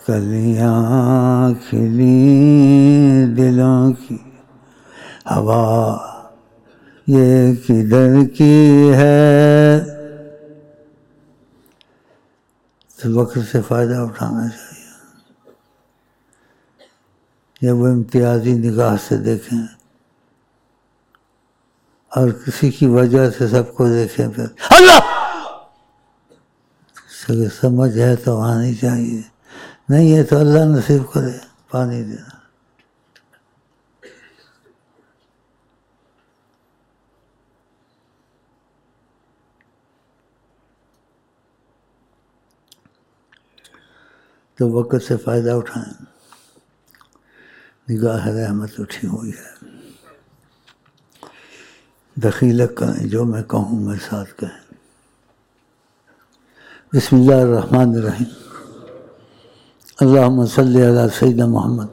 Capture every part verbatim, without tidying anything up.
کلیاں کھلی دلوں کی، ہوا یہ کدھر کی ہے؟ تو وقت سے فائدہ اٹھانا چاہیے، یا وہ امتیازی نگاہ سے دیکھیں اور کسی کی وجہ سے سب کو دیکھیں، پھر اللہ سمجھ ہے تو آنی چاہیے، نہیں ہے تو اللہ نصیب کرے پانی دینا۔ تو وقت سے فائدہ اٹھائیں، نگاہ رحمت اٹھی ہوئی ہے، دخیلت کریں، جو میں کہوں میں ساتھ کہیں۔ بسم اللہ الرحمن الرحیم، اللہم صلی علی سیدنا محمد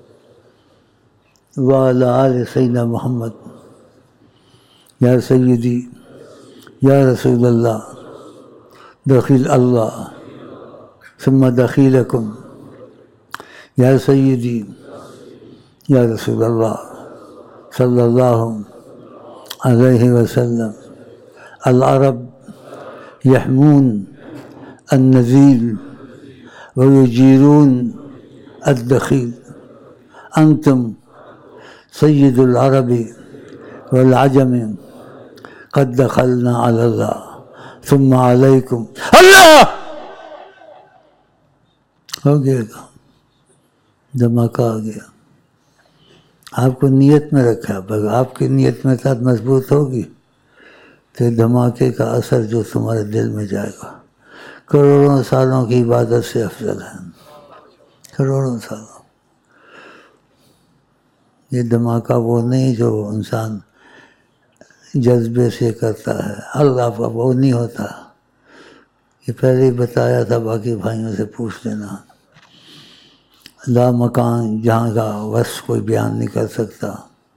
وعلی آل سیدنا محمد، یا سیدی یا رسول اللہ، دخیل اللہ ثم دخیلکم، یا سیدی یا رسول اللہ صلی اللہ علیہ وسلم، العرب یحمون النزیل ویجیرون الدخیل، انتم سید العرب والعجم قد دخلنا علی اللہ ثم علیکم اللہ۔ ہو گیا کام، دھماکہ آ گیا۔ آپ کو نیت میں رکھا، بس آپ کی نیت میں ساتھ مضبوط ہوگی تو دھماکے کا اثر جو تمہارے دل میں جائے گا کروڑوں سالوں کی عبادت سے افضل ہے، کروڑوں سالوں۔ یہ دھماکہ وہ نہیں جو انسان جذبے سے کرتا ہے، اللہ کا وہ نہیں ہوتا، یہ پہلے ہی بتایا تھا، باقی بھائیوں سے پوچھ لینا۔ لا مکان جہاں کا وصف کوئی بیان نہیں کر سکتا،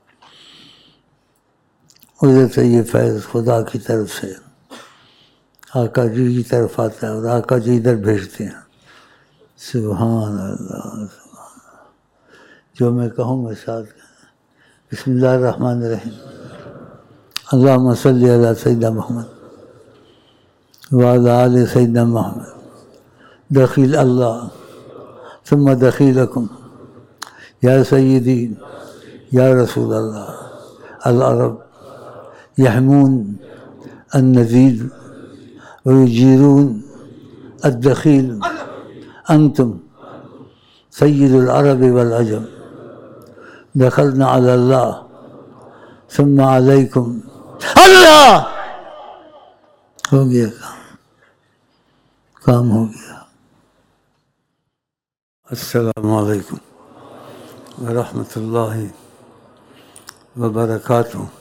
ادھر سے یہ فیض خدا کی طرف سے آقا جی کی طرف آتا ہے اور آقا جی ادھر بھیجتے ہیں۔ سبحان اللہ، جو میں کہوں میں ساتھ کہیں۔ بسم اللہ الرحمن الرحیم، اللہم صلی علی سیدنا محمد وعلی آل سیدنا محمد، دخیل اللہ ثم دخیلکم، یا سیدی یا رسول اللہ، العرب یحمون النزیل ویجیرون الدخیل، انتم سید العرب والعجم دخلنا علی اللہ ثم علیکم اللہ۔ ہو گیا کام، کام ہو گیا۔ السلام علیکم ورحمۃ اللہ وبرکاتہ۔